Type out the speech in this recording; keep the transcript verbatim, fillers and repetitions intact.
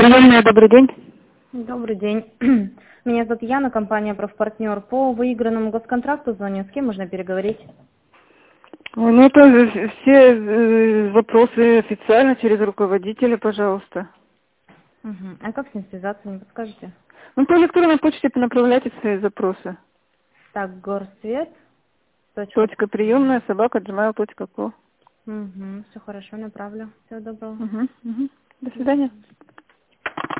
Приемная, добрый день. Добрый день. Меня зовут Яна, компания «Профпартнер». По выигранному госконтракту звоню. С кем можно переговорить? Ой, ну это э, все э, вопросы официально через руководителя, пожалуйста. Угу. А как с ним связаться, не подскажете? Ну по электронной почте направляйте свои запросы. Так, горсвет. Точка. Точка приемная собака gmail точка ком. Угу. Все хорошо, направлю. Всего доброго. Угу, угу. До До свидания. свидания.